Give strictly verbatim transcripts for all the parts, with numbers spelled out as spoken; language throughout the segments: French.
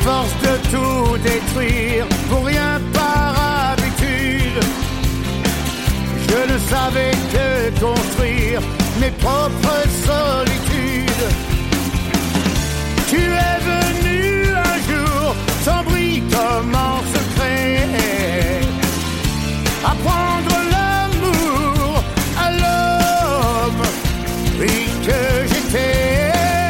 force de tout détruire, pour rien par habitude, je ne savais que construire mes propres solitudes. Tu es venu un jour, sans bruit comme en secret, apprendre l'amour à l'homme, oui que j'étais.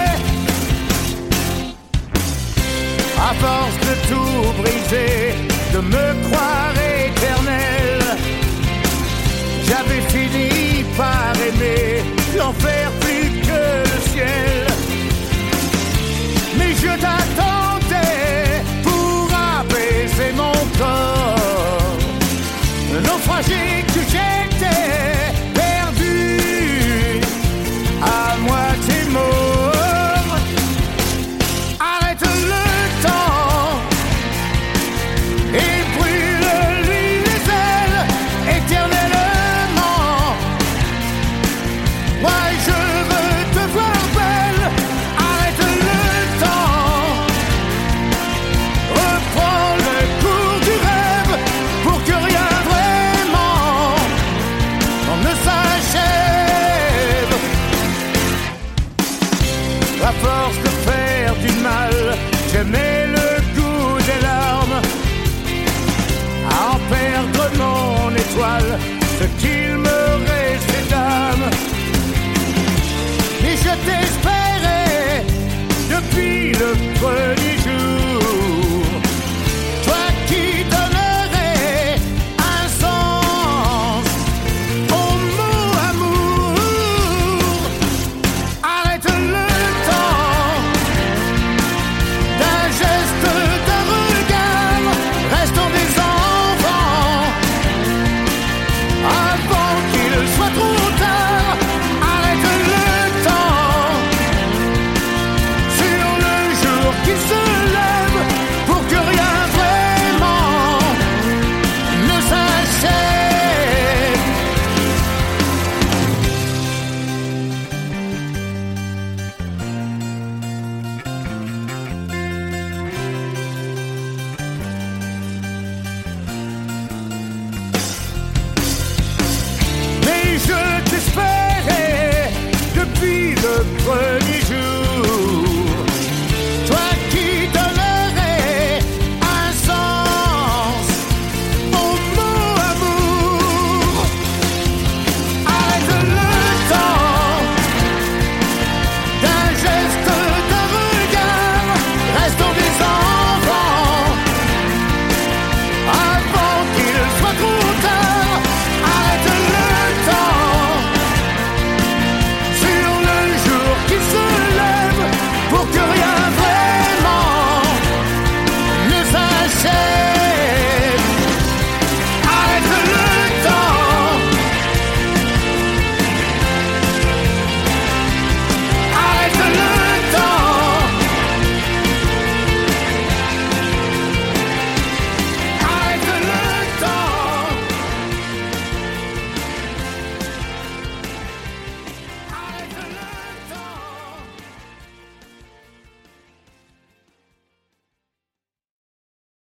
À force de tout briser, de me croire éternel, j'avais fini par aimer l'enfer plus que le ciel. Mais je t'attendais pour apaiser mon corps, le naufragé que j'étais, perdu, à moitié mort. Arrête le temps et brûle-lui les ailes éternellement. Moi je veux te voir belle. Arrête le temps, reprends le cours du rêve, pour que rien vraiment ne s'achève. À force de faire du mal, j'aimais